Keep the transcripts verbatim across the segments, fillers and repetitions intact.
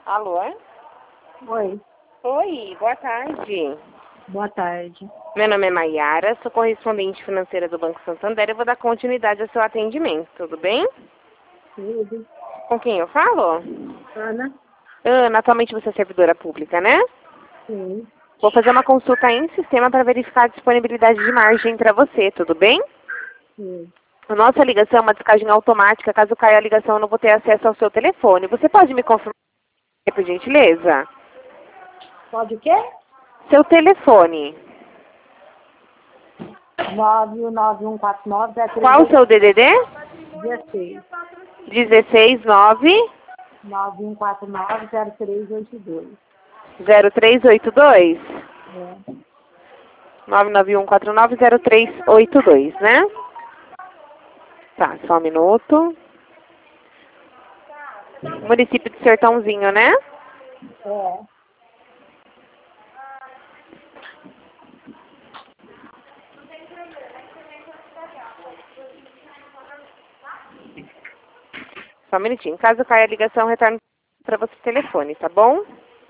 Alô? Oi, Oi, boa tarde. boa tarde. Meu nome é Maiara, sou correspondente financeira do Banco Santander e vou dar continuidade ao seu atendimento, tudo bem? Tudo. Com quem eu falo? Ana? Ana, atualmente você é servidora pública, né? Sim, Vou fazer uma consulta em sistema para verificar a disponibilidade de margem para você, tudo bem? sim. A nossa ligação é uma descagem automática, caso caia a ligação eu não vou ter acesso ao seu telefone. Você pode me confirmar, por gentileza? Pode o quê? Seu telefone. nove nove um quatro nove zero três Qual o seu D D D? dezesseis. dezesseis nove nove um quatro nove zero três oito dois. zero três oito dois? É. nove nove um quatro nove zero três oito dois, né? Tá, só um minuto. Município de Sertãozinho, né? É. Só um minutinho. Caso caia a ligação, retorno para você o telefone, tá bom?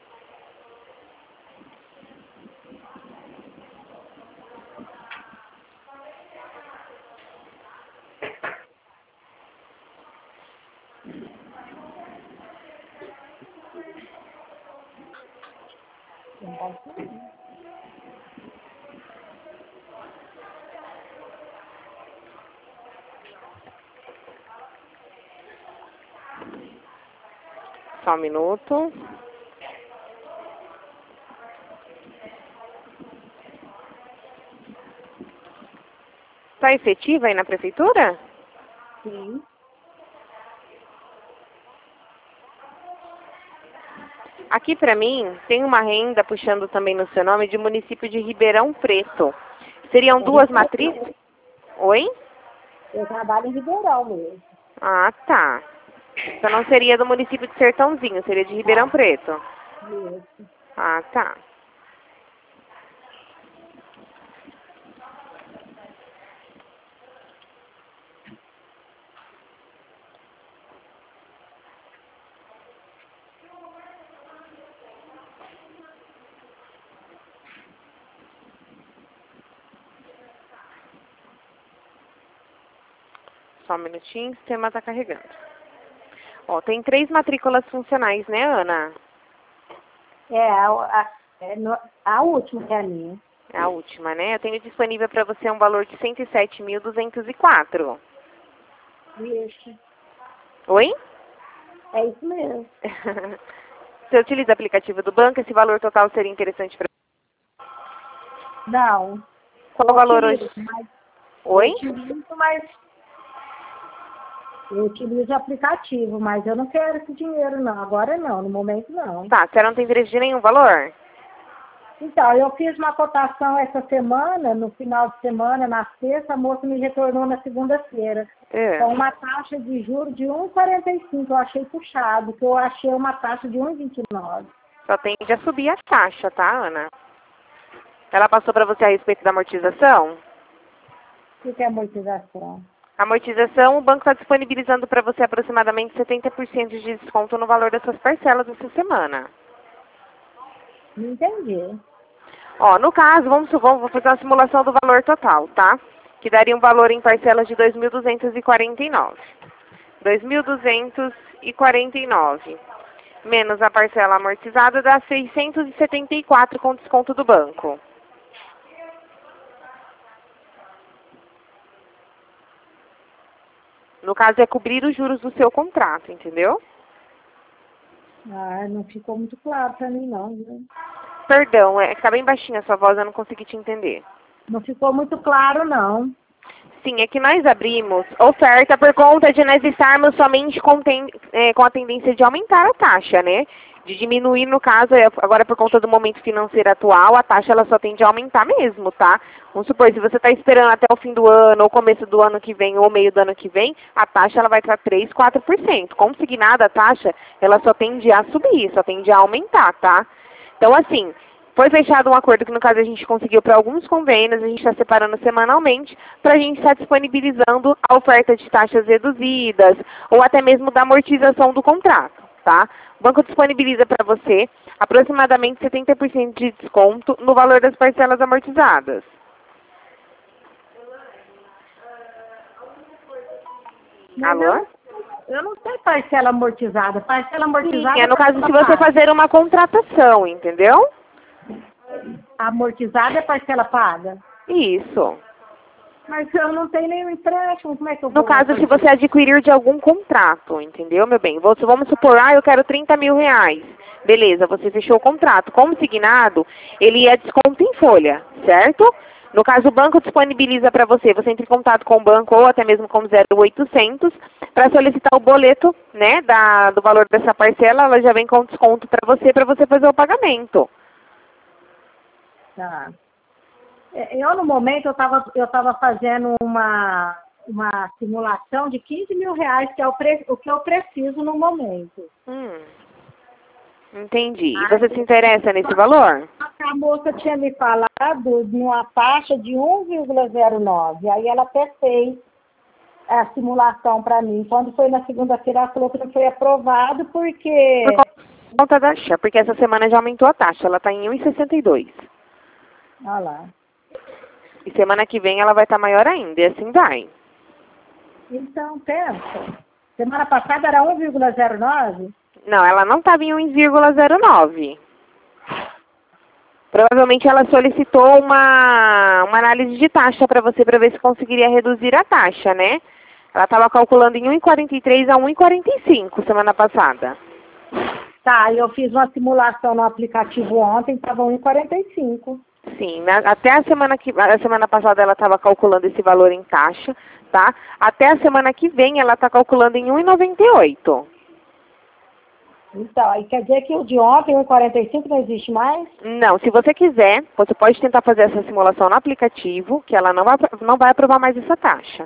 Não pode ser. Só um minuto. Tá efetiva aí na prefeitura? Sim. Aqui pra mim, tem uma renda puxando também no seu nome de município de Ribeirão Preto. Seriam duas matrizes? Oi? Eu trabalho em Ribeirão mesmo. Ah, tá. Então não seria do município de Sertãozinho, seria de Ribeirão Tá. Preto. Isso. Ah, tá. Só um minutinho, o sistema está carregando. Ó, tem três matrículas funcionais, né, Ana? É, a, a, é no- a última que é a minha. É a última, né? Eu tenho disponível para você um valor de cento e sete mil duzentos e quatro. Isso. Oi? É isso mesmo. Você utiliza o aplicativo do banco, esse valor total seria interessante para Não. qual Eu o valor hoje? utilizo, mas Oi? eu utilizo, mas eu utilizo o aplicativo, mas eu não quero esse dinheiro não. Agora não, no momento não. Tá, você não tem direito de nenhum valor? Então, eu fiz uma cotação essa semana, no final de semana, na sexta, a moça me retornou na segunda-feira. É. Com uma taxa de juros de um vírgula quarenta e cinco. Eu achei puxado, que eu achei uma taxa de um vírgula vinte e nove. Só tende a subir a taxa, tá, Ana? Ela passou para você a respeito da amortização? O que é amortização? A amortização, o banco está disponibilizando para você aproximadamente setenta por cento de desconto no valor das suas parcelas essa semana. Não entendi. Ó, no caso, vamos supor, vou fazer uma simulação do valor total, tá? Que daria um valor em parcelas de dois mil duzentos e quarenta e nove. dois mil duzentos e quarenta e nove. Menos a parcela amortizada dá seiscentos e setenta e quatro com desconto do banco. No caso, é cobrir os juros do seu contrato, entendeu? Ah, não ficou muito claro para mim não, viu? Perdão, é que tá bem baixinha a sua voz, eu não consegui te entender. Não ficou muito claro não. Sim, é que nós abrimos oferta por conta de nós estarmos somente com, ten, é, com a tendência de aumentar a taxa, né? De diminuir, no caso, é, agora por conta do momento financeiro atual, a taxa ela só tende a aumentar mesmo, tá? Vamos supor, se você está esperando até o fim do ano, ou começo do ano que vem, ou meio do ano que vem, a taxa ela vai para três, quatro por cento. Consignada a taxa, ela só tende a subir, só tende a aumentar, tá? Então, assim, foi fechado um acordo que, no caso, a gente conseguiu para alguns convênios, a gente está separando semanalmente, para a gente estar disponibilizando a oferta de taxas reduzidas, ou até mesmo da amortização do contrato. tá? O banco disponibiliza para você aproximadamente setenta por cento de desconto no valor das parcelas amortizadas. Mas Alô? Eu não, eu não sei parcela amortizada. Parcela amortizada... Sim, é no caso se parcela você paga. fazer uma contratação, entendeu? Amortizada é parcela paga? Isso. Mas eu não tenho nenhum empréstimo, como é que eu No vou caso, fazer? se você adquirir de algum contrato, entendeu, meu bem? Você- Vamos supor, ah, eu quero trinta mil reais. Beleza, você fechou o contrato. Como signado, ele é desconto em folha, certo? No caso, o banco disponibiliza para você, você entra em contato com o banco ou até mesmo com o zero oitocentos para solicitar o boleto, né, da, do valor dessa parcela, ela já vem com desconto para você, para você fazer o pagamento. Tá. É, Eu, no momento, eu estava eu tava fazendo uma, uma simulação de quinze mil reais, que é o, pre, o que eu preciso no momento. Hum, entendi. E Aí, você se interessa nesse valor? a moça tinha me falado de uma taxa de um vírgula zero nove. Aí ela até fez a simulação para mim. Quando foi na segunda-feira, ela falou que não foi aprovado porque... Por conta da taxa, porque essa semana já aumentou a taxa, ela está em um vírgula sessenta e dois. Olha lá. E semana que vem ela vai estar maior ainda, e assim vai. Então, pensa. Semana passada era um vírgula zero nove? Não, ela não estava em um vírgula zero nove. Provavelmente ela solicitou uma, uma análise de taxa para você, para ver se conseguiria reduzir a taxa, né? Ela estava calculando em um vírgula quarenta e três a um vírgula quarenta e cinco semana passada. Tá, eu fiz uma simulação no aplicativo ontem, estava um vírgula quarenta e cinco. Sim, na, até a semana, que, a semana passada ela estava calculando esse valor em taxa, tá? Até a semana que vem ela está calculando em um vírgula noventa e oito. Então, aí quer dizer que o de ontem, um vírgula quarenta e cinco, não existe mais? Não, se você quiser, você pode tentar fazer essa simulação no aplicativo, que ela não vai, não vai aprovar mais essa taxa.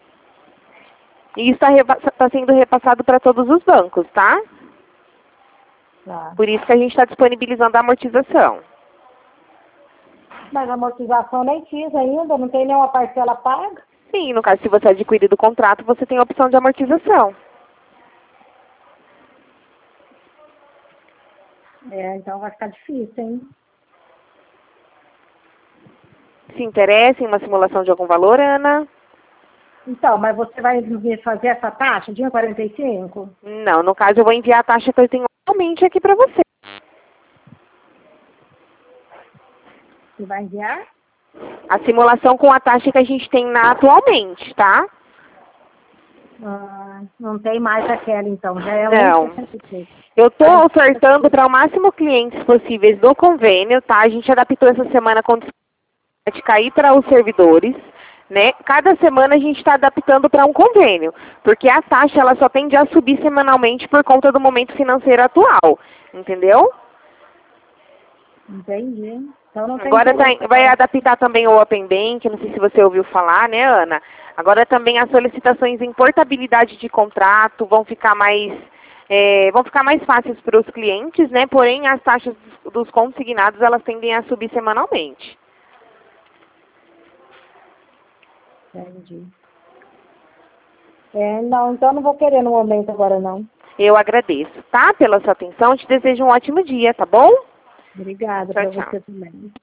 E isso está tá sendo repassado para todos os bancos, tá? Tá. Por isso que a gente está disponibilizando a amortização. Mas a amortização nem fiz ainda, não tem nenhuma parcela paga? Sim, no caso, se você adquirir do contrato, você tem a opção de amortização. É, então vai ficar difícil, hein? Se interessa em uma simulação de algum valor, Ana? Então, mas você vai me fazer essa taxa de um vírgula quarenta e cinco? Não, no caso eu vou enviar a taxa que eu tenho atualmente aqui para você. Você vai enviar? A simulação com a taxa que a gente tem na atualmente, tá? Ah, não tem mais aquela, então. Já é Não. um vírgula sessenta e seis. Eu estou ofertando para o máximo clientes possíveis do convênio, tá? A gente adaptou essa semana com de cair para os servidores, né? Cada semana a gente está adaptando para um convênio, porque a taxa ela só tende a subir semanalmente por conta do momento financeiro atual, entendeu? Entendi. Então não tem Agora tá, como- vai adaptar também o Open Bank, não sei se você ouviu falar, né, Ana? Agora também as solicitações em portabilidade de contrato vão ficar mais, é, vão ficar mais fáceis para os clientes, né? Porém, as taxas dos, dos consignados, elas tendem a subir semanalmente. Entendi. É, não, então não vou querer no momento agora, não. Eu agradeço, tá? Pela sua atenção, te desejo um ótimo dia, tá bom? Obrigada Tchau, para tchau. você também.